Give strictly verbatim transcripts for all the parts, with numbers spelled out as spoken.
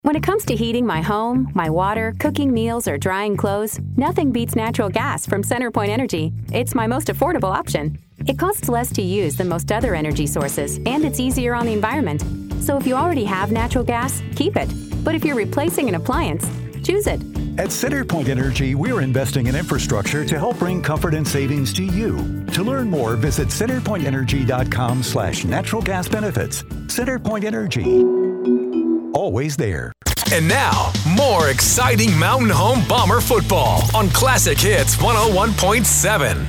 When it comes to heating my home, my water, cooking meals, or drying clothes, nothing beats natural gas from CenterPoint Energy. It's my most affordable option. It costs less to use than most other energy sources, and it's easier on the environment. So if you already have natural gas, keep it. But if you're replacing an appliance, choose it. At CenterPoint Energy, we're investing in infrastructure to help bring comfort and savings to you. To learn more, visit centerpointenergy.com slash natural gas benefits. CenterPoint Energy. Always there. And now, more exciting Mountain Home Bomber football on Classic Hits one oh one point seven.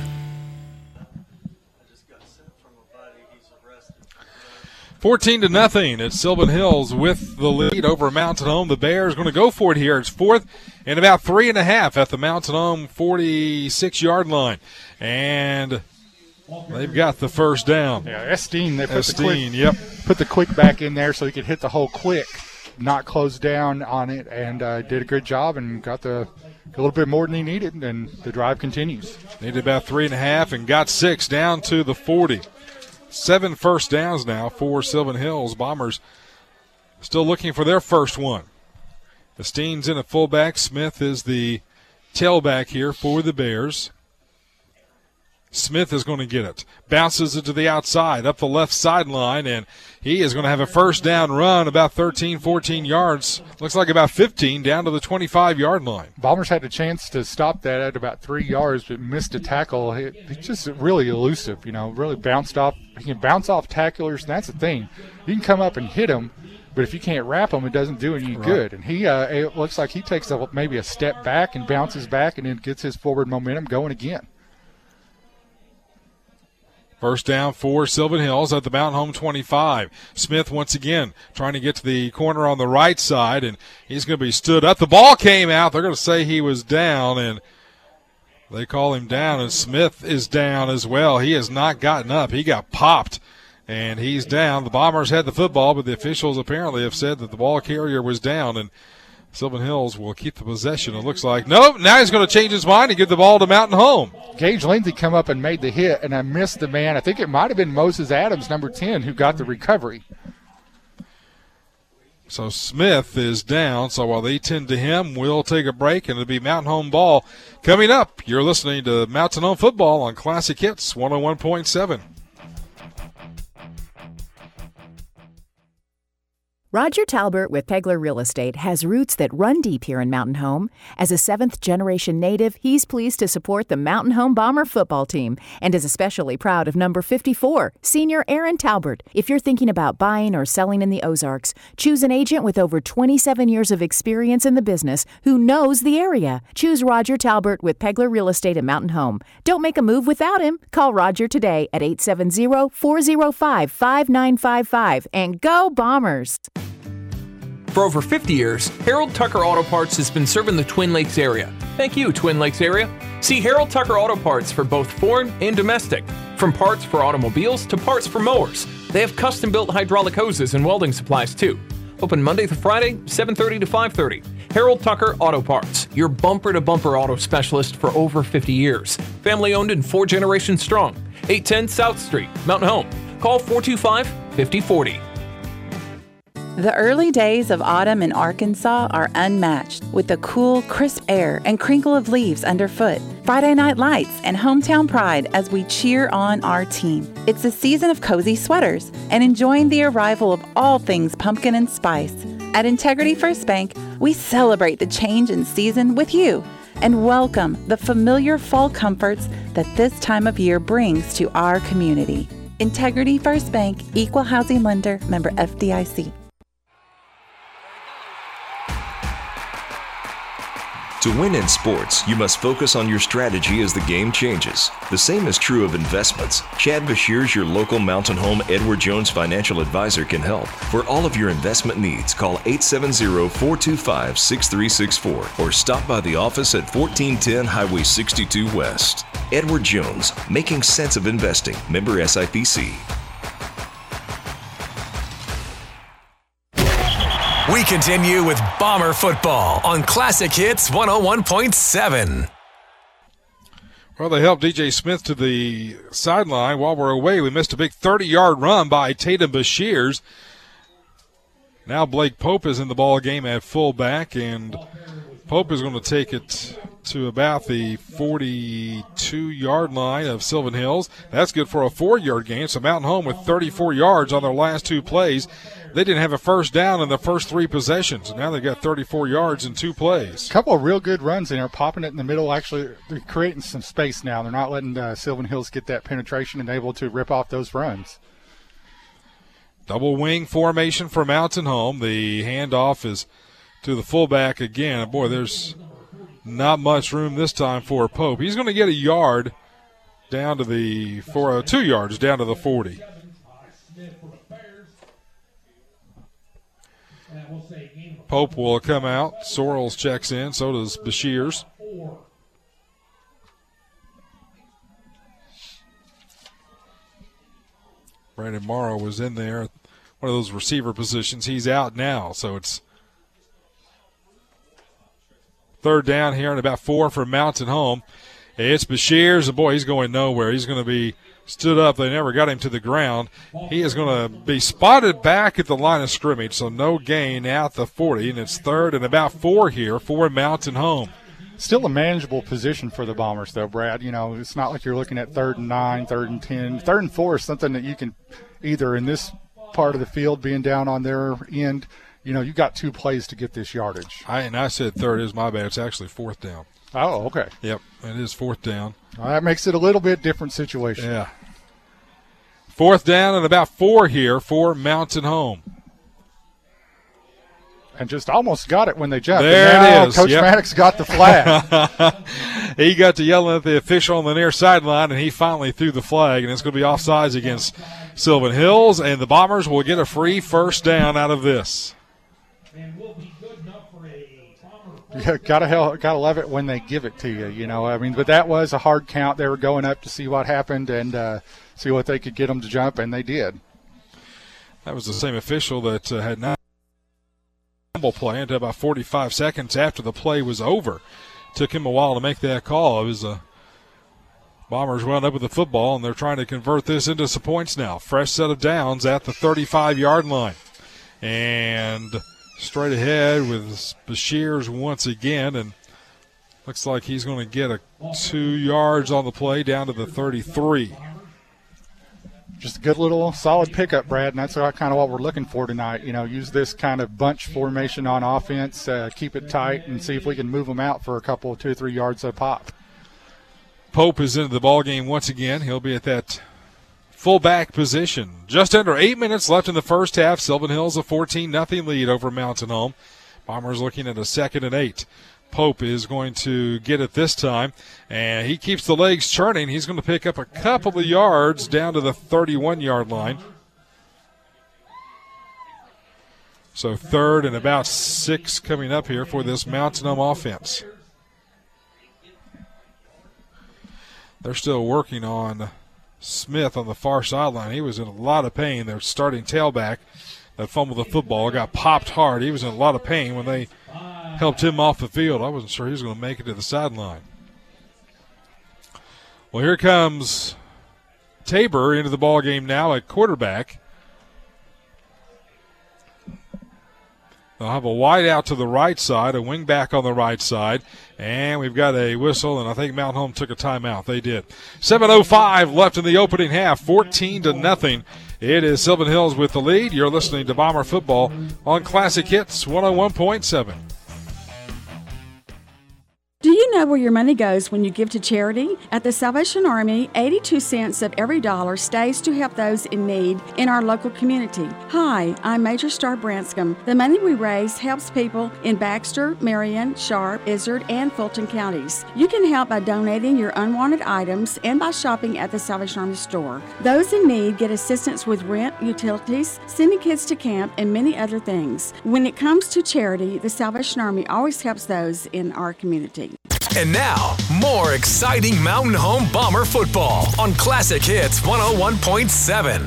fourteen to nothing. It's Sylvan Hills with the lead over Mountain Home. The Bears going to go for it here. It's fourth and about three and a half at the Mountain Home forty-six-yard line. And they've got the first down. Yeah, Esteen, they put Esteen, the quick, yep. put the quick back in there so he could hit the whole quick, not close down on it, and uh, did a good job and got the a little bit more than he needed, and the drive continues. Needed about three and a half and got six down to the forty. Seven first downs now for Sylvan Hills. Bombers still looking for their first one. Esteen's in at fullback. Smith is the tailback here for the Bears. Smith is going to get it. Bounces it to the outside, up the left sideline, and he is going to have a first down run about thirteen, fourteen yards. Looks like about fifteen down to the twenty-five-yard line. Bombers had a chance to stop that at about three yards, but missed a tackle. He, he's just really elusive, you know, really bounced off. He can bounce off tacklers, and that's the thing. You can come up and hit him, but if you can't wrap him, it doesn't do any right. good. And he, uh, it looks like he takes a, maybe a step back and bounces back and then gets his forward momentum going again. First down for Sylvan Hills at the Mountain Home twenty-five. Smith once again trying to get to the corner on the right side, and he's going to be stood up. The ball came out. They're going to say he was down, and they call him down, and Smith is down as well. He has not gotten up. He got popped, and he's down. The Bombers had the football, but the officials apparently have said that the ball carrier was down, and Sylvan Hills will keep the possession. It looks like, nope, now he's going to change his mind and give the ball to Mountain Home. Gage Lindsey come up and made the hit, and I missed the man. I think it might have been Moses Adams, number ten, who got the recovery. So Smith is down, so while they tend to him, we'll take a break, and it'll be Mountain Home ball coming up. You're listening to Mountain Home Football on Classic Hits one oh one point seven. Roger Talbert with Pegler Real Estate has roots that run deep here in Mountain Home. As a seventh-generation native, he's pleased to support the Mountain Home Bomber football team and is especially proud of number fifty-four, Senior Aaron Talbert. If you're thinking about buying or selling in the Ozarks, choose an agent with over twenty-seven years of experience in the business who knows the area. Choose Roger Talbert with Pegler Real Estate at Mountain Home. Don't make a move without him. Call Roger today at eight seven zero, four zero five, five nine five five and go Bombers! For over fifty years, Harold Tucker Auto Parts has been serving the Twin Lakes area. Thank you, Twin Lakes area. See Harold Tucker Auto Parts for both foreign and domestic. From parts for automobiles to parts for mowers. They have custom-built hydraulic hoses and welding supplies, too. Open Monday through Friday, seven thirty to five thirty. Harold Tucker Auto Parts, your bumper-to-bumper auto specialist for over fifty years. Family-owned and four generations strong. eight ten South Street, Mountain Home. Call four two five, five zero four zero. The early days of autumn in Arkansas are unmatched, with the cool, crisp air and crinkle of leaves underfoot, Friday night lights, and hometown pride as we cheer on our team. It's a season of cozy sweaters and enjoying the arrival of all things pumpkin and spice. At Integrity First Bank, we celebrate the change in season with you and welcome the familiar fall comforts that this time of year brings to our community. Integrity First Bank, Equal Housing Lender, member F D I C. To win in sports, you must focus on your strategy as the game changes. The same is true of investments. Chad Bashirs, your local Mountain Home Edward Jones financial advisor, can help. For all of your investment needs, call eight seven zero, four two five, six three six four or stop by the office at fourteen ten Highway sixty-two West. Edward Jones, making sense of investing. Member S I P C. We continue with Bomber football on Classic Hits one oh one point seven. Well, they helped D J Smith to the sideline. While we're away, we missed a big thirty-yard run by Tatum Bashirs. Now Blake Pope is in the ball game at fullback, and Pope is going to take it to about the forty-two-yard line of Sylvan Hills. That's good for a four-yard gain. So Mountain Home with thirty-four yards on their last two plays. They didn't have a first down in the first three possessions, and now they've got thirty-four yards in two plays. A couple of real good runs in there, popping it in the middle. Actually, they're creating some space now. They're not letting uh, Sylvan Hills get that penetration and able to rip off those runs. Double wing formation for Mountain Home. The handoff is to the fullback again. Boy, there's not much room this time for Pope. He's going to get a yard down to the for uh, two yards down to the forty. Pope will come out. Sorrells checks in. So does Bashirs. Brandon Morrow was in there, one of those receiver positions. He's out now, so it's third down here and about four for Mountain Home. It's Bashirs, and boy, he's going nowhere. He's going to be stood up. They never got him to the ground. He is going to be spotted back at the line of scrimmage, so no gain at the forty, and it's third and about four here for Mountain Home. Still a manageable position for the Bombers, though, Brad. You know, it's not like you're looking at third and nine, third and ten. Third and four is something that you can either in this part of the field being down on their end, you know, you got two plays to get this yardage. I And I said third is my bad. It's actually fourth down. Oh, okay. Yep, it is fourth down. Well, that makes it a little bit different situation. Yeah. Fourth down and about four here for Mountain Home. And just almost got it when they jumped. There and now it is. Coach Yep. Maddox got the flag. He got to yelling at the official on the near sideline, and he finally threw the flag, and it's going to be offsides against Sylvan Hills, and the Bombers will get a free first down out of this. Yeah, gotta hell, gotta love it when they give it to you. You know, I mean, but that was a hard count. They were going up to see what happened and uh, see what they could get them to jump, and they did. That was the same official that uh, had not play until about forty-five seconds after the play was over. Took him a while to make that call. It was a Bombers wound up with the football, and they're trying to convert this into some points now. Fresh set of downs at the thirty-five-yard line. And straight ahead with Bashirs once again, and looks like he's going to get a two yards on the play down to the thirty-three. Just a good little solid pickup, Brad, and that's kind of what we're looking for tonight. You know, use this kind of bunch formation on offense, uh, keep it tight, and see if we can move them out for a couple, two or three yards a pop. Pope is into the ball game once again. He'll be at that fullback position. Just under eight minutes left in the first half. Sylvan Hills a fourteen nothing lead over Mountain Home. Bombers looking at a second and eight. Pope is going to get it this time, and he keeps the legs churning. He's going to pick up a couple of yards down to the thirty-one-yard line. So third and about six coming up here for this Mountain Home offense. They're still working on Smith on the far sideline. He was in a lot of pain. Their starting tailback that fumbled the football got popped hard. He was in a lot of pain when they helped him off the field. I wasn't sure he was going to make it to the sideline. Well, here comes Tabor into the ball game now at quarterback. They'll have a wide out to the right side, a wing back on the right side, and we've got a whistle, and I think Mountain Home took a timeout. They did. seven oh five left in the opening half, fourteen to nothing. It is Sylvan Hills with the lead. You're listening to Bomber Football on Classic Hits one oh one point seven. Do you know where your money goes when you give to charity? At the Salvation Army, eighty-two cents of every dollar stays to help those in need in our local community. Hi, I'm Major Star Branscombe. The money we raise helps people in Baxter, Marion, Sharp, Izzard, and Fulton counties. You can help by donating your unwanted items and by shopping at the Salvation Army store. Those in need get assistance with rent, utilities, sending kids to camp, and many other things. When it comes to charity, the Salvation Army always helps those in our community. And now, more exciting Mountain Home Bomber football on Classic Hits one oh one point seven.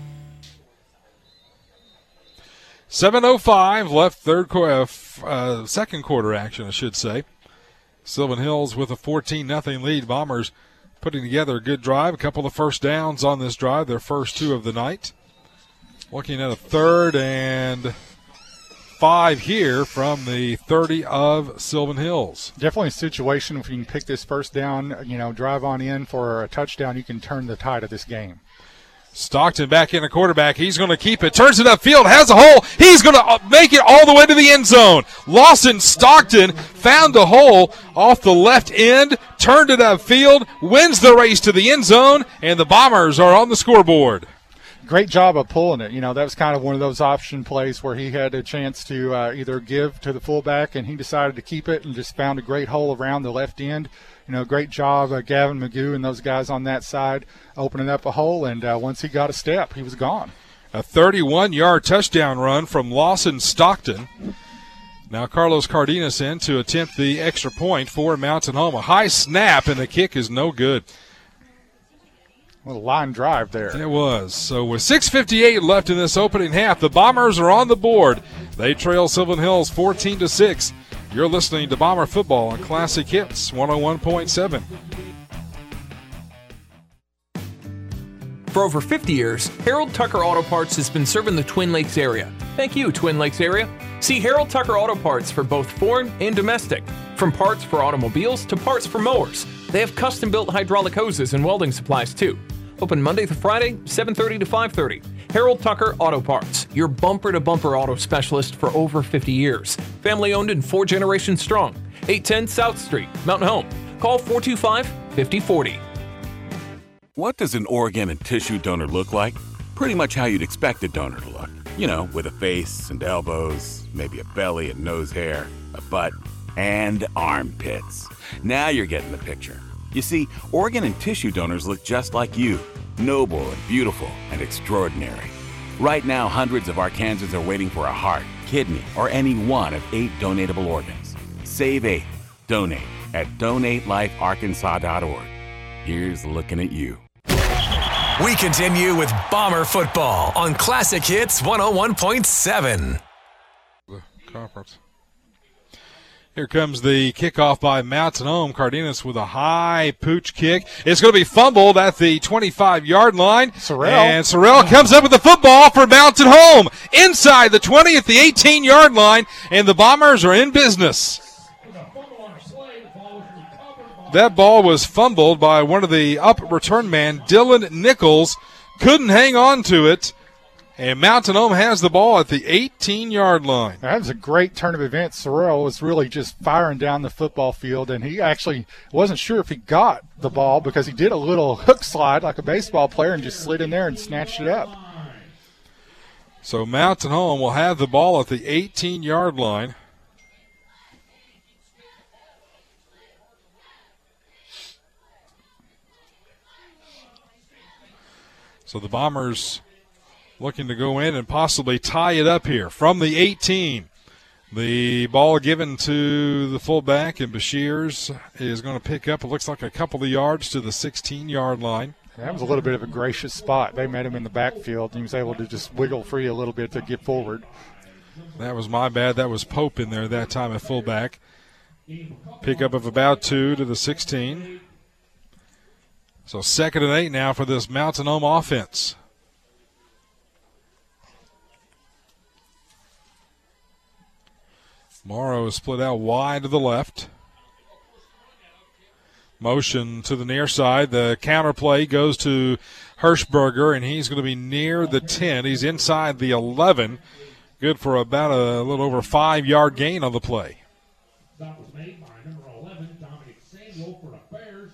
seven oh five left, third quarter, uh, second quarter action, I should say. Sylvan Hills with a fourteen nothing lead. Bombers putting together a good drive, a couple of first downs on this drive, their first two of the night. Looking at a third and five here from the thirty of Sylvan Hills. Definitely a situation if you can pick this first down, you know, drive on in for a touchdown, you can turn the tide of this game. Stockton back in a quarterback. He's going to keep it. Turns it upfield. Has a hole. He's going to make it all the way to the end zone. Lawson Stockton found the hole off the left end, turned it upfield, wins the race to the end zone, and the Bombers are on the scoreboard. Great job of pulling it. You know, that was kind of one of those option plays where he had a chance to uh, either give to the fullback, and he decided to keep it and just found a great hole around the left end. You know, great job, uh, Gavin Magoo and those guys on that side opening up a hole, and uh, once he got a step, he was gone. A thirty-one-yard touchdown run from Lawson Stockton. Now Carlos Cardenas in to attempt the extra point for Mountain Home. A high snap, and the kick is no good. Well, a line drive there. It was. So with six fifty-eight left in this opening half, the Bombers are on the board. They trail Sylvan Hills fourteen to six. You're listening to Bomber Football on Classic Hits one oh one point seven. For over fifty years, Harold Tucker Auto Parts has been serving the Twin Lakes area. Thank you, Twin Lakes area. See Harold Tucker Auto Parts for both foreign and domestic. From parts for automobiles to parts for mowers. They have custom-built hydraulic hoses and welding supplies, too. Open Monday through Friday, seven thirty to five thirty. Harold Tucker Auto Parts, your bumper-to-bumper auto specialist for over fifty years. Family-owned and four generations strong. eight ten South Street, Mountain Home. Call four two five, five oh four oh. What does an organ and tissue donor look like? Pretty much how you'd expect a donor to look. You know, with a face and elbows, maybe a belly and nose hair, a butt, and armpits. Now you're getting the picture. You see, organ and tissue donors look just like you, noble and beautiful and extraordinary. Right now, hundreds of Arkansans are waiting for a heart, kidney, or any one of eight donatable organs. Save eight. Donate at donate life arkansas dot org. Here's looking at you. We continue with Bomber Football on Classic Hits one oh one point seven. The conference. Here comes the kickoff by Mountain Home. Cardenas with a high pooch kick. It's going to be fumbled at the twenty-five-yard line. Sorrell. And Sorrell comes up with the football for Mountain Home. Inside the twenty at the eighteen-yard line, and the Bombers are in business. That ball was fumbled by one of the up return man, Dylan Nichols. Couldn't hang on to it. And Mountain Home has the ball at the eighteen-yard line. That was a great turn of events. Sorrell was really just firing down the football field, and he actually wasn't sure if he got the ball because he did a little hook slide like a baseball player and just slid in there and snatched it up. So Mountain Home will have the ball at the eighteen-yard line. So the Bombers looking to go in and possibly tie it up here from the eighteen. The ball given to the fullback, and Bashirs is going to pick up, it looks like a couple of yards to the sixteen-yard line. That was a little bit of a gracious spot. They met him in the backfield, and he was able to just wiggle free a little bit to get forward. That was my bad. That was Pope in there that time at fullback. Pick up of about two to the sixteen. So second and eight now for this Mountain Home offense. Morrow is split out wide to the left. Motion to the near side. The counter play goes to Hirschberger, and he's going to be near the ten. He's inside the eleven. Good for about a little over five-yard gain on the play. That was made by number eleven, Dominic Samuel for the Bears.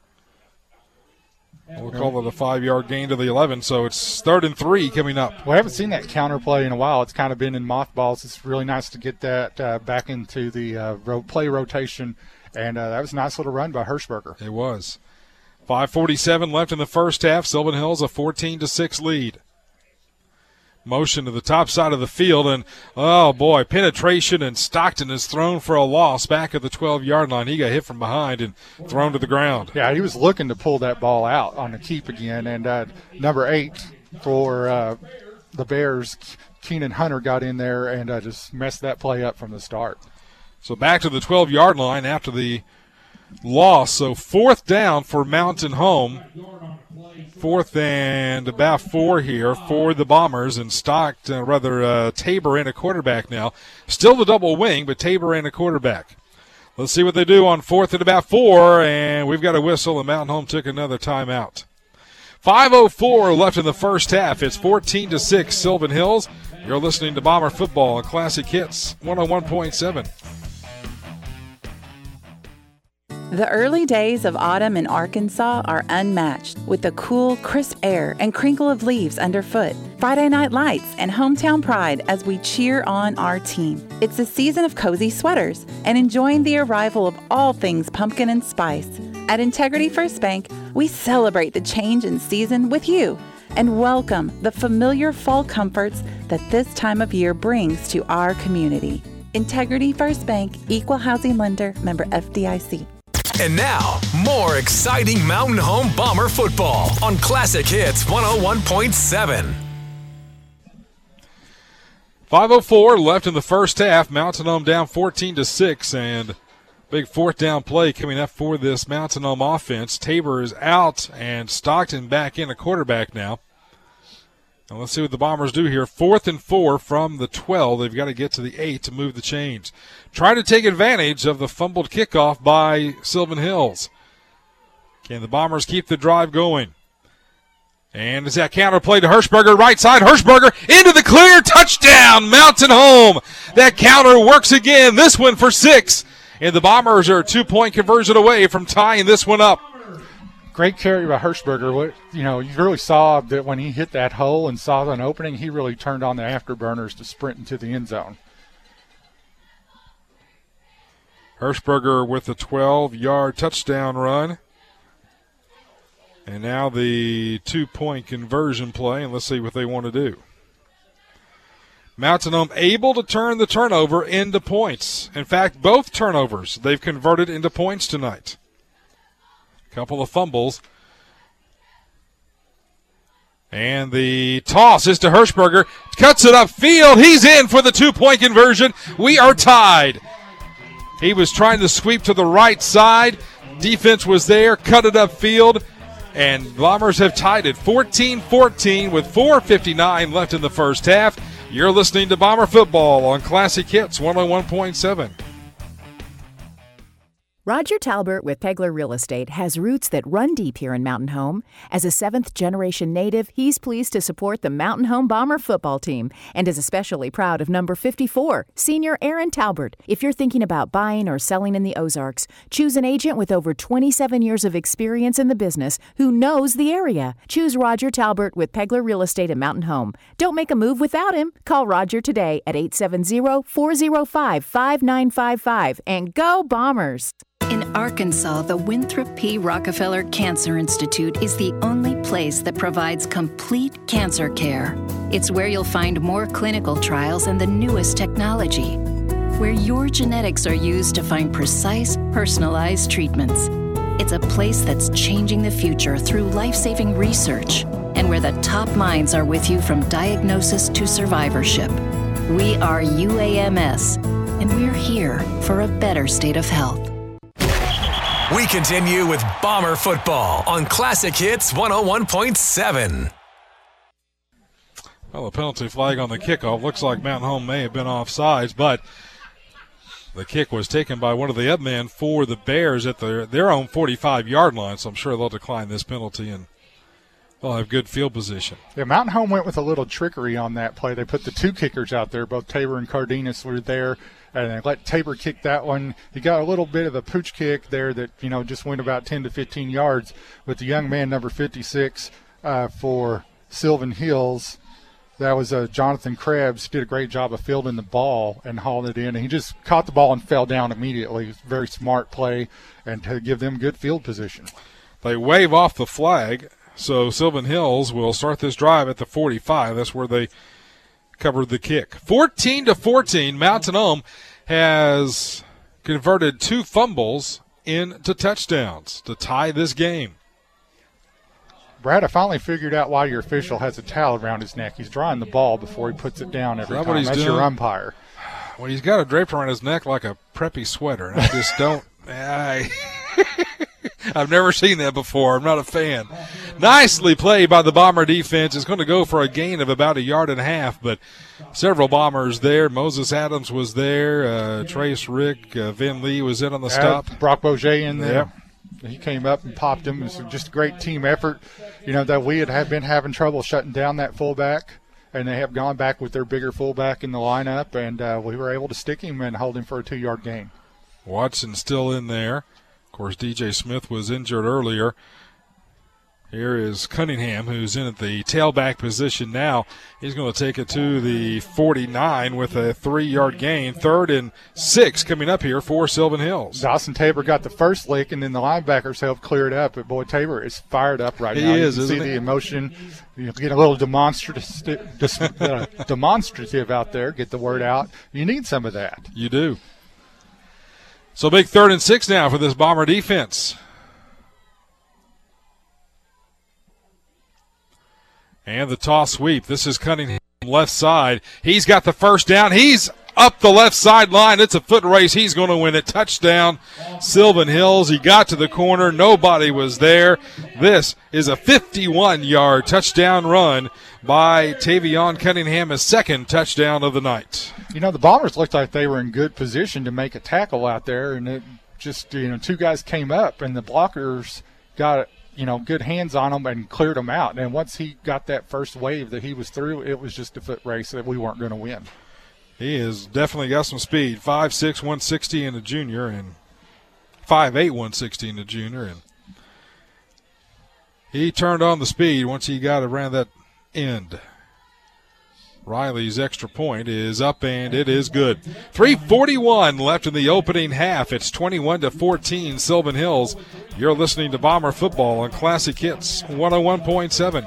We'll call it a five-yard gain to the eleven, so it's third and three coming up. Well, I haven't seen that counter play in a while. It's kind of been in mothballs. It's really nice to get that uh, back into the uh, ro- play rotation, and uh, that was a nice little run by Hirschberger. It was. five forty-seven left in the first half. Sylvan Hills a fourteen to six lead. Motion to the top side of the field, and, oh, boy, penetration, and Stockton is thrown for a loss back at the twelve-yard line. He got hit from behind and thrown to the ground. Yeah, he was looking to pull that ball out on the keep again, and uh, number eight for uh, the Bears, Keenan Hunter, got in there and uh, just messed that play up from the start. So back to the twelve-yard line after the loss. So fourth down for Mountain Home. Fourth and about four here for the Bombers, and Stocked, uh, rather uh, Tabor in a quarterback now. Still the double wing, but Tabor in a quarterback. Let's see what they do on fourth and about four, and we've got a whistle, and Mountain Home took another timeout. five oh four left in the first half. It's fourteen to six, Sylvan Hills. You're listening to Bomber Football on Classic Hits one oh one point seven. The early days of autumn in Arkansas are unmatched, with the cool, crisp air and crinkle of leaves underfoot, Friday night lights, and hometown pride as we cheer on our team. It's a season of cozy sweaters and enjoying the arrival of all things pumpkin and spice. At Integrity First Bank, we celebrate the change in season with you and welcome the familiar fall comforts that this time of year brings to our community. Integrity First Bank, Equal Housing Lender, member F D I C. And now, more exciting Mountain Home Bomber football on Classic Hits one oh one point seven. five oh four left in the first half. Mountain Home down fourteen to six, and big fourth down play coming up for this Mountain Home offense. Tabor is out, and Stockton back in a quarterback now. And let's see what the Bombers do here. Fourth and four from the twelve. They've got to get to the eight to move the chains. Trying to take advantage of the fumbled kickoff by Sylvan Hills. Can the Bombers keep the drive going? And it's that counter play to Hirschberger, right side. Hirschberger into the clear. Touchdown, Mountain Home. That counter works again. This one for six. And the Bombers are a two-point conversion away from tying this one up. Great carry by Hirschberger. What, you know, you really saw that when he hit that hole and saw an opening, he really turned on the afterburners to sprint into the end zone. Hirschberger with a twelve-yard touchdown run. And now the two-point conversion play, and let's see what they want to do. Mountain Home able to turn the turnover into points. In fact, both turnovers they've converted into points tonight. Couple of fumbles. And the toss is to Hirschberger. Cuts it upfield. He's in for the two-point conversion. We are tied. He was trying to sweep to the right side. Defense was there. Cut it upfield. And Bombers have tied it fourteen fourteen with four fifty-nine left in the first half. You're listening to Bomber Football on Classic Hits one oh one point seven. Roger Talbert with Pegler Real Estate has roots that run deep here in Mountain Home. As a seventh-generation native, he's pleased to support the Mountain Home Bomber football team and is especially proud of number fifty-four, Senior Aaron Talbert. If you're thinking about buying or selling in the Ozarks, choose an agent with over twenty-seven years of experience in the business who knows the area. Choose Roger Talbert with Pegler Real Estate in Mountain Home. Don't make a move without him. Call Roger today at eight seven zero, four zero five, five nine five five and go Bombers! In Arkansas, the Winthrop P. Rockefeller Cancer Institute is the only place that provides complete cancer care. It's where you'll find more clinical trials and the newest technology, where your genetics are used to find precise, personalized treatments. It's a place that's changing the future through life-saving research, and where the top minds are with you from diagnosis to survivorship. We are U A M S, and we're here for a better state of health. We continue with Bomber Football on Classic Hits one oh one point seven. Well, a penalty flag on the kickoff. Looks like Mountain Home may have been offsides, but the kick was taken by one of the up men for the Bears at their, their own forty-five-yard line, so I'm sure they'll decline this penalty and they'll have good field position. Yeah, Mountain Home went with a little trickery on that play. They put the two kickers out there. Both Tabor and Cardenas were there, and they let Tabor kick that one. He got a little bit of a pooch kick there that, you know, just went about ten to fifteen yards. But the young man, number fifty-six, uh, for Sylvan Hills, that was uh, Jonathan Krebs, did a great job of fielding the ball and hauling it in. And he just caught the ball and fell down immediately. It was a very smart play and to give them good field position. They wave off the flag, so Sylvan Hills will start this drive at the forty-five. That's where they covered the kick. fourteen to fourteen, Mountain Home has converted two fumbles into touchdowns to tie this game. Brad, I finally figured out why your official has a towel around his neck. He's drawing the ball before he puts it down every that time. That's doing? Your umpire. Well, he's got it draped around his neck like a preppy sweater. And I just don't. I, I've never seen that before. I'm not a fan. Nicely played by the Bomber defense. It's going to go for a gain of about a yard and a half, but several Bombers there. Moses Adams was there. Uh, Trace Rick, uh, Vin Lee was in on the stop. Uh, Brock Boget in there. Yeah. He came up and popped him. It was just a great team effort. You know, that we had have been having trouble shutting down that fullback, and they have gone back with their bigger fullback in the lineup, and uh, we were able to stick him and hold him for a two-yard gain. Watson still in there. Of course, D J Smith was injured earlier. Here is Cunningham, who's in at the tailback position now. He's going to take it to the forty-nine with a three-yard gain. Third and six coming up here for Sylvan Hills. Dawson Tabor got the first lick, and then the linebackers helped clear it up. But, boy, Tabor is fired up right he now. Is, you can see he? the emotion. You get a little demonstrative, dis, uh, demonstrative out there, get the word out. You need some of that. You do. So big third and six now for this Bomber defense. And the toss sweep. This is Cunningham left side. He's got the first down. He's up the left sideline. It's a foot race. He's going to win it. Touchdown, Sylvan Hills. He got to the corner. Nobody was there. This is a fifty-one-yard touchdown run by Tavion Cunningham, his second touchdown of the night. You know, the Bombers looked like they were in good position to make a tackle out there, and it just, you know, two guys came up, and the blockers got, you know, good hands on them and cleared them out. And once he got that first wave that he was through, it was just a foot race that we weren't going to win. He has definitely got some speed. five six, one sixty in the junior, and five eight, one sixty in the junior. And he turned on the speed once he got around that end. Riley's extra point is up, and it is good. three forty-one left in the opening half. It's twenty-one to fourteen, Sylvan Hills. You're listening to Bomber Football on Classic Hits one oh one point seven.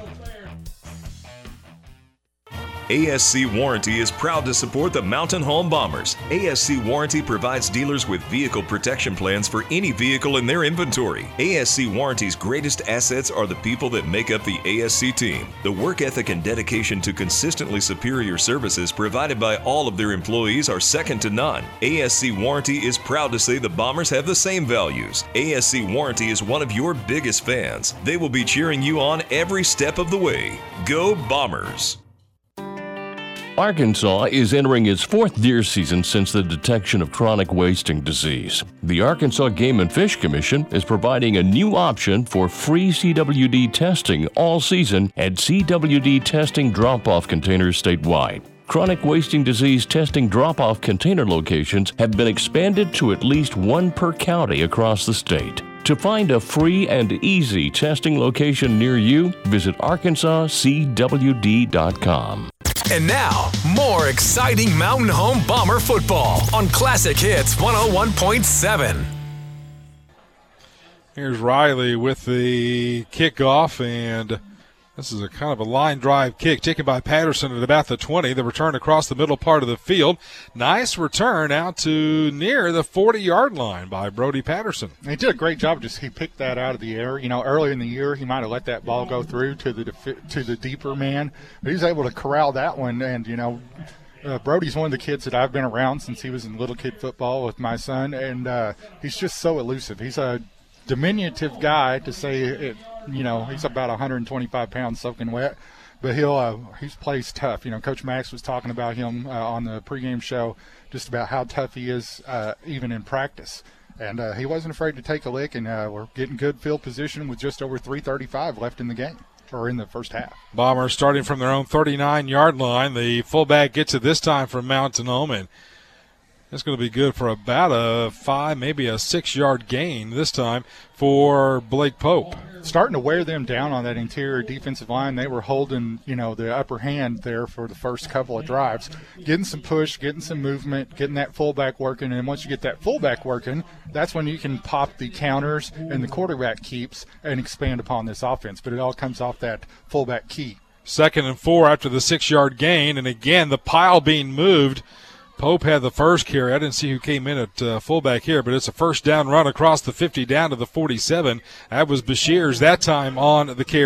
A S C Warranty is proud to support the Mountain Home Bombers. A S C Warranty provides dealers with vehicle protection plans for any vehicle in their inventory. A S C Warranty's greatest assets are the people that make up the A S C team. The work ethic and dedication to consistently superior services provided by all of their employees are second to none. A S C Warranty is proud to say the Bombers have the same values. A S C Warranty is one of your biggest fans. They will be cheering you on every step of the way. Go Bombers! Arkansas is entering its fourth deer season since the detection of chronic wasting disease. The Arkansas Game and Fish Commission is providing a new option for free C W D testing all season at C W D testing drop-off containers statewide. Chronic wasting disease testing drop-off container locations have been expanded to at least one per county across the state. To find a free and easy testing location near you, visit arkansas c w d dot com. And now, more exciting Mountain Home Bomber football on Classic Hits one oh one point seven. Here's Riley with the kickoff, and this is a kind of a line drive kick taken by Patterson at about the twenty. The return across the middle part of the field. Nice return out to near the forty-yard line by Brody Patterson. He did a great job. Just he picked that out of the air. You know, earlier in the year he might have let that ball go through to the defi- to the deeper man, but he was able to corral that one. And you know, uh, Brody's one of the kids that I've been around since he was in little kid football with my son, and uh, he's just so elusive. He's a diminutive guy to say it. You know, he's about one hundred twenty-five pounds soaking wet, but he'll uh, he plays tough. You know, Coach Max was talking about him uh, on the pregame show, just about how tough he is uh, even in practice. And uh, he wasn't afraid to take a lick, and uh, we're getting good field position with just over three thirty-five left in the game, or in the first half. Bombers starting from their own thirty-nine-yard line. The fullback gets it this time from Mountain Home, and it's going to be good for about a five, maybe a six-yard gain this time for Blake Pope. Starting to wear them down on that interior defensive line. They were holding, you know, the upper hand there for the first couple of drives. Getting some push, getting some movement, getting that fullback working. And once you get that fullback working, that's when you can pop the counters and the quarterback keeps and expand upon this offense. But it all comes off that fullback key. Second and four after the six-yard gain. And, again, the pile being moved. Pope had the first carry. I didn't see who came in at uh, fullback here, but it's a first down run across the fifty down to the forty-seven. That was Bashir's that time on the carry.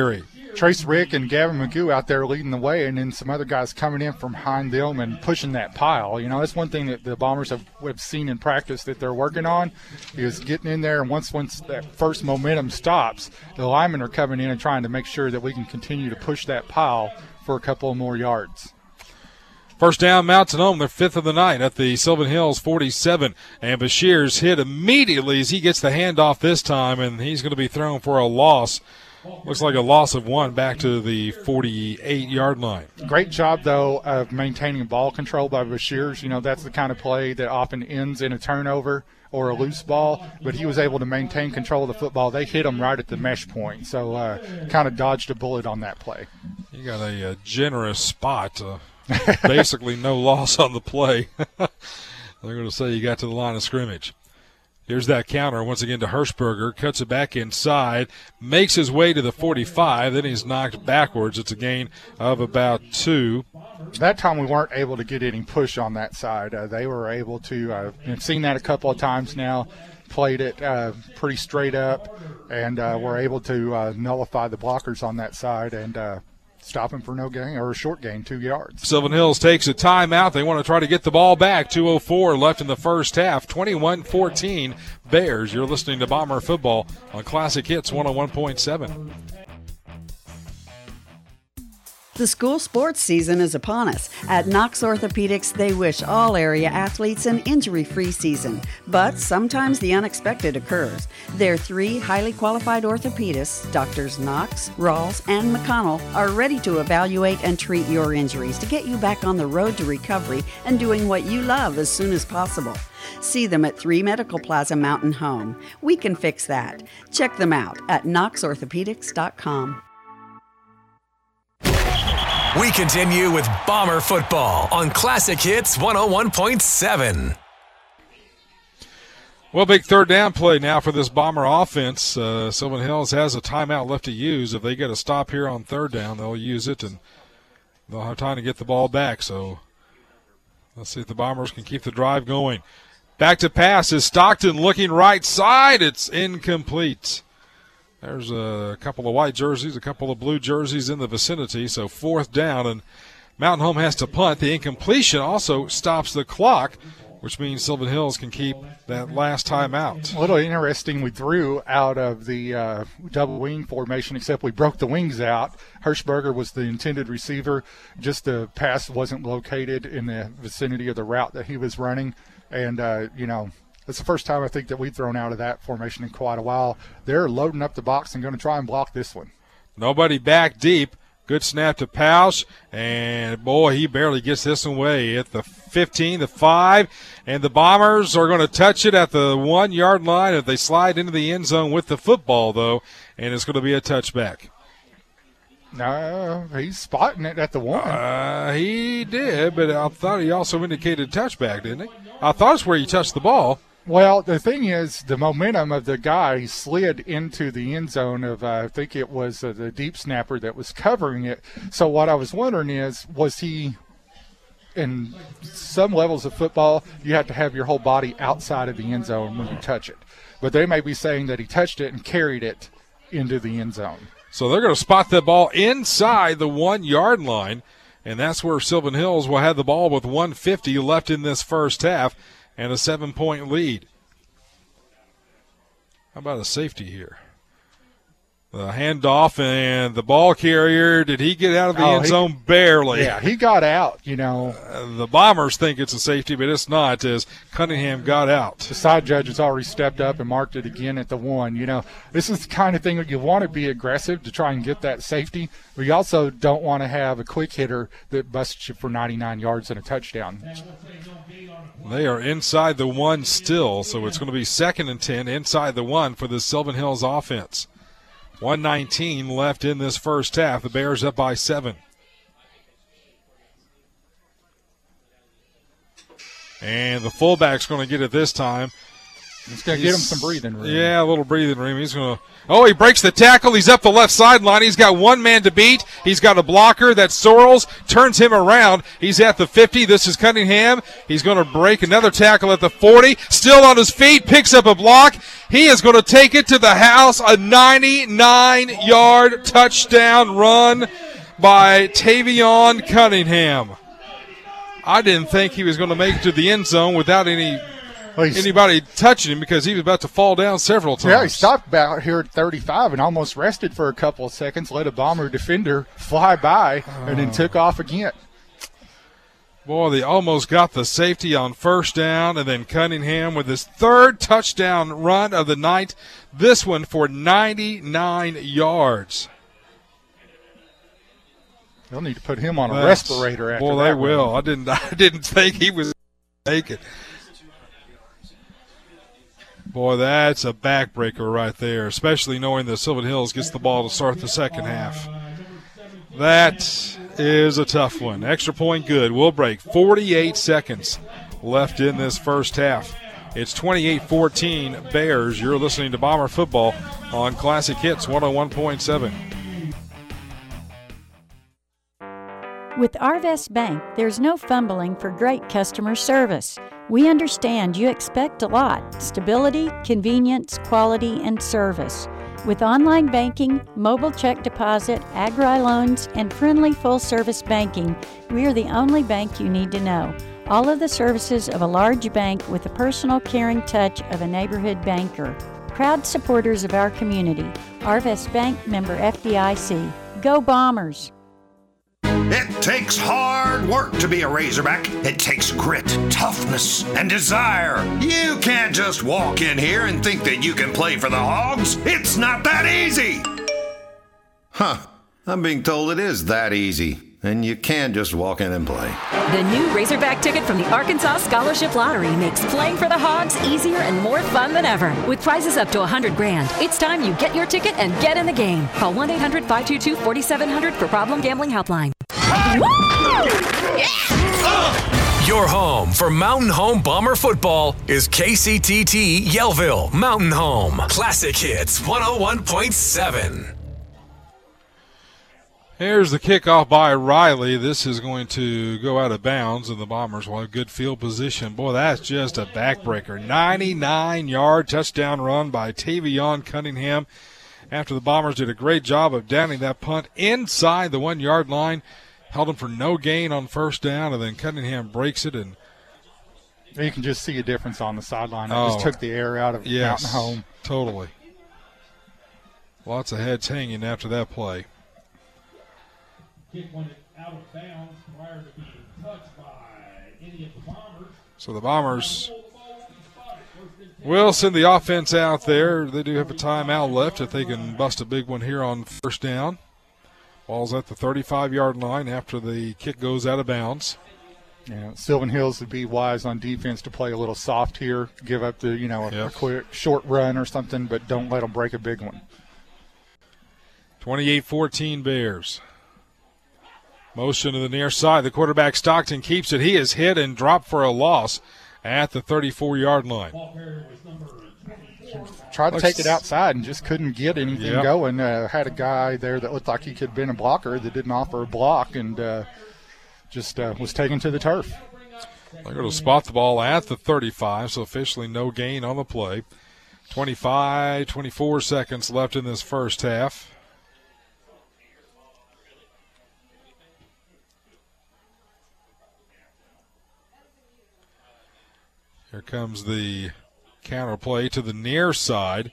Trace Rick and Gavin Magoo out there leading the way, and then some other guys coming in from behind them and pushing that pile. You know, that's one thing that the Bombers have, have seen in practice that they're working on is getting in there, and once once that first momentum stops, the linemen are coming in and trying to make sure that we can continue to push that pile for a couple of more yards. First down, Mountain Home, their fifth of the night at the Sylvan Hills forty-seven. And Bashir's hit immediately as he gets the handoff this time, and he's going to be thrown for a loss. Looks like a loss of one back to the forty-eight-yard line. Great job, though, of maintaining ball control by Bashir's. You know, that's the kind of play that often ends in a turnover or a loose ball, but he was able to maintain control of the football. They hit him right at the mesh point, so uh, kind of dodged a bullet on that play. You got a, a generous spot. Uh, basically no loss on the play. They're going to say you got to the line of scrimmage. Here's that counter once again to Hirschberger. Cuts it back inside. Makes his way to the forty-five. Then he's knocked backwards. It's a gain of about two. That time we weren't able to get any push on that side. Uh, they were able to, uh, I've seen that a couple of times now, played it uh, pretty straight up, and uh, were able to uh, nullify the blockers on that side and uh, stop him for no gain or a short gain, two yards. Sylvan Hills takes a timeout. They want to try to get the ball back. two oh four left in the first half. twenty-one fourteen Bears. You're listening to Bomber Football on Classic Hits one oh one point seven. The school sports season is upon us. At Knox Orthopedics, they wish all area athletes an injury-free season. But sometimes the unexpected occurs. Their three highly qualified orthopedists, Doctors Knox, Rawls, and McConnell, are ready to evaluate and treat your injuries to get you back on the road to recovery and doing what you love as soon as possible. See them at three Medical Plaza Mountain Home. We can fix that. Check them out at knox orthopedics dot com. We continue with Bomber Football on Classic Hits one oh one point seven. Well, big third down play now for this Bomber offense. Uh, Sylvan Hills has a timeout left to use. If they get a stop here on third down, they'll use it, and they'll have time to get the ball back. So let's see if the Bombers can keep the drive going. Back to pass is Stockton looking right side. It's incomplete. There's a couple of white jerseys, a couple of blue jerseys in the vicinity, so fourth down, and Mountain Home has to punt. The incompletion also stops the clock, which means Sylvan Hills can keep that last time out. A little interesting, we threw out of the uh, double wing formation, except we broke the wings out. Hirschberger was the intended receiver. Just the pass wasn't located in the vicinity of the route that he was running, and, uh, you know, it's the first time I think that we've thrown out of that formation in quite a while. They're loading up the box and going to try and block this one. Nobody back deep. Good snap to Pausch, and boy, he barely gets this one away at the fifteen, the five, and the Bombers are going to touch it at the one-yard line if they slide into the end zone with the football, though, and it's going to be a touchback. No, he's spotting it at the one. Uh, he did, but I thought he also indicated touchback, didn't he? I thought it's where he touched the ball. Well, the thing is, the momentum of the guy slid into the end zone of, uh, I think it was uh, the deep snapper that was covering it. So what I was wondering is, was he, in some levels of football, you have to have your whole body outside of the end zone when you touch it. But they may be saying that he touched it and carried it into the end zone. So they're going to spot the ball inside the one-yard line, and that's where Sylvan Hills will have the ball with one fifty left in this first half and a seven-point lead. How about a safety here? The handoff and the ball carrier, did he get out of the oh, end he, zone? Barely. Yeah, he got out, you know. Uh, the Bombers think it's a safety, but it's not, as Cunningham got out. The side judge has already stepped up and marked it again at the one. You know, this is the kind of thing that you want to be aggressive to try and get that safety, but you also don't want to have a quick hitter that busts you for ninety-nine yards and a touchdown. They are inside the one still, so it's going to be second and ten inside the one for the Sylvan Hills offense. one nineteen left in this first half. The Bears up by seven. And the fullback's going to get it this time. It's going to get him some breathing room. Yeah, a little breathing room. He's going to – oh, he breaks the tackle. He's up the left sideline. He's got one man to beat. He's got a blocker. That's Sorrells. Turns him around. He's at the fifty. This is Cunningham. He's going to break another tackle at the forty. Still on his feet. Picks up a block. He is going to take it to the house. A ninety-nine-yard touchdown run by Tavion Cunningham. I didn't think he was going to make it to the end zone without any well, anybody touching him because he was about to fall down several times. Yeah, he stopped about here at thirty-five and almost rested for a couple of seconds, let a Bomber defender fly by, oh. and then took off again. Boy, they almost got the safety on first down, and then Cunningham with his third touchdown run of the night, this one for ninety-nine yards. They'll need to put him on a That's, respirator after well, that. Well, they will. Run. I didn't I didn't think he was taking it. Boy, that's a backbreaker right there, especially knowing that Sylvan Hills gets the ball to start the second half. That is a tough one. Extra point good. We'll break. forty-eight seconds left in this first half. It's twenty-eight fourteen Bears. You're listening to Bomber Football on Classic Hits one oh one point seven. With Arvest Bank, there's no fumbling for great customer service. We understand you expect a lot: stability, convenience, quality, and service. With online banking, mobile check deposit, agri loans, and friendly full-service banking, we are the only bank you need to know. All of the services of a large bank with the personal, caring touch of a neighborhood banker. Proud supporters of our community. Arvest Bank, member F D I C. Go Bombers! It takes hard work to be a Razorback. It takes grit, toughness, and desire. You can't just walk in here and think that you can play for the Hogs. It's not that easy. Huh. I'm being told it is that easy. And you can just walk in and play. The new Razorback ticket from the Arkansas Scholarship Lottery makes playing for the Hogs easier and more fun than ever. With prizes up to one hundred grand, it's time you get your ticket and get in the game. Call one eight hundred five two two four seven zero zero for Problem Gambling Helpline. Your home for Mountain Home Bomber football is K C T T Yellville Mountain Home. Classic Hits one oh one point seven. Here's the kickoff by Riley. This is going to go out of bounds, and the Bombers will have good field position. Boy, that's just a backbreaker. ninety-nine-yard touchdown run by Tavion Cunningham after the Bombers did a great job of downing that punt inside the one-yard line. Held them for no gain on first down, and then Cunningham breaks it. And you can just see a difference on the sideline. It oh, just took the air out of yes, Mountain Home. Totally. Lots of heads hanging after that play. Kick went out of bounds prior to being touched by any of the Bombers. So the Bombers will send the offense out there. They do have a timeout left if they can bust a big one here on first down. Ball's at the thirty-five-yard line after the kick goes out of bounds. Yeah, Sylvan Hills would be wise on defense to play a little soft here, give up the, you know, a, yep. a quick short run or something, but don't let them break a big one. twenty-eight fourteen Bears. Motion to the near side. The quarterback Stockton keeps it. He is hit and dropped for a loss at the thirty-four-yard line. Tried to take it outside and just couldn't get anything yep. going. Uh, had a guy there that looked like he could have been a blocker that didn't offer a block and uh, just uh, was taken to the turf. They're going to spot the ball at the thirty-five, so officially no gain on the play. twenty-five, twenty-four seconds left in this first half. Here comes the counter play to the near side.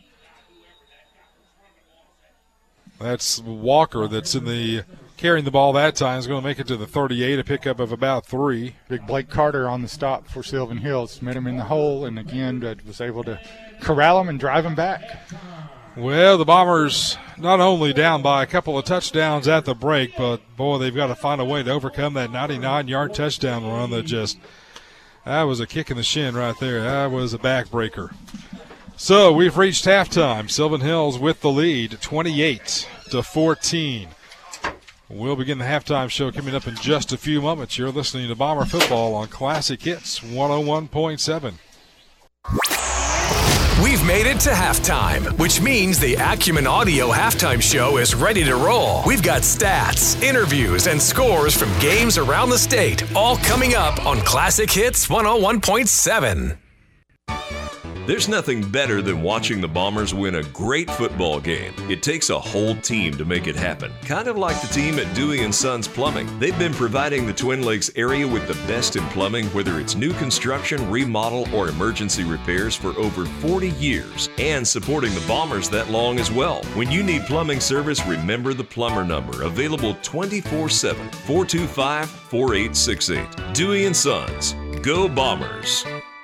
That's Walker that's in the carrying the ball that time. Is going to make it to the thirty-eight, a pickup of about three. Big Blake Carter on the stop for Sylvan Hills. Met him in the hole and, again, uh, was able to corral him and drive him back. Well, the Bombers not only down by a couple of touchdowns at the break, but, boy, they've got to find a way to overcome that ninety-nine-yard touchdown run that just – that was a kick in the shin right there. That was a backbreaker. So we've reached halftime. Sylvan Hills with the lead, twenty-eight to fourteen. We'll begin the halftime show coming up in just a few moments. You're listening to Bomber Football on Classic Hits one oh one point seven. We've made it to halftime, which means the Acumen Audio halftime show is ready to roll. We've got stats, interviews, and scores from games around the state, all coming up on Classic Hits one oh one point seven. There's nothing better than watching the Bombers win a great football game. It takes a whole team to make it happen. Kind of like the team at Dewey and Sons Plumbing. They've been providing the Twin Lakes area with the best in plumbing, whether it's new construction, remodel, or emergency repairs for over forty years, and supporting the Bombers that long as well. When you need plumbing service, remember the plumber number, available twenty-four seven, four two five, four eight six eight. Dewey and Sons. Go Bombers!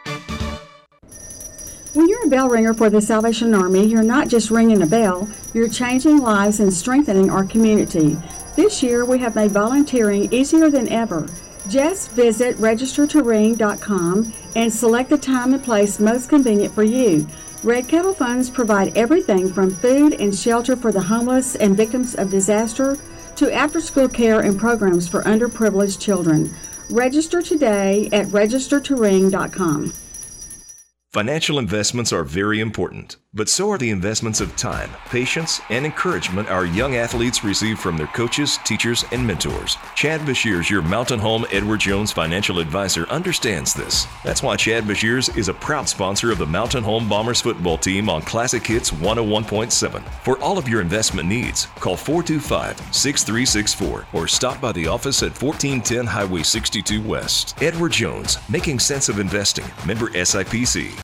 When you're a bell ringer for the Salvation Army, you're not just ringing a bell, you're changing lives and strengthening our community. This year, we have made volunteering easier than ever. Just visit register to ring dot com and select the time and place most convenient for you. Red Kettle Funds provide everything from food and shelter for the homeless and victims of disaster to after-school care and programs for underprivileged children. Register today at register to ring dot com. Financial investments are very important, but so are the investments of time, patience, and encouragement our young athletes receive from their coaches, teachers, and mentors. Chad Bashirs, your Mountain Home Edward Jones financial advisor, understands this. That's why Chad Bashirs is a proud sponsor of the Mountain Home Bombers football team on Classic Hits one oh one point seven. For all of your investment needs, call four two five, six three six four or stop by the office at fourteen ten Highway sixty-two West. Edward Jones, making sense of investing. Member S I P C.